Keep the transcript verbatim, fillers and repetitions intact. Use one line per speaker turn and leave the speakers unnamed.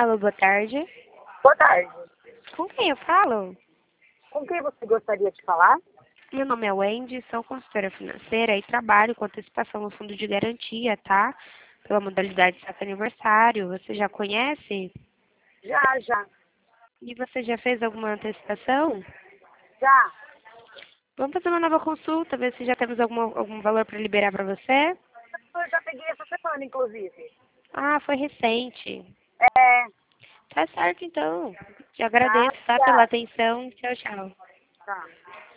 Alô, boa tarde.
Boa tarde.
Com quem eu falo?
Com quem você gostaria de falar?
Meu nome é Wendy, sou consultora financeira e trabalho com antecipação no fundo de garantia, tá? Pela modalidade Saque Aniversário. Você já conhece?
Já, já,
E você já fez alguma antecipação?
já.
Vamos fazer uma nova consulta, ver se já temos alguma, algum valor para liberar para você?
Eu já peguei essa semana, inclusive.
Ah, foi recente.
É,
Tá certo, então. Te
tá,
agradeço, tá, pela
obrigada.
atenção. Tchau, tchau.
Tá.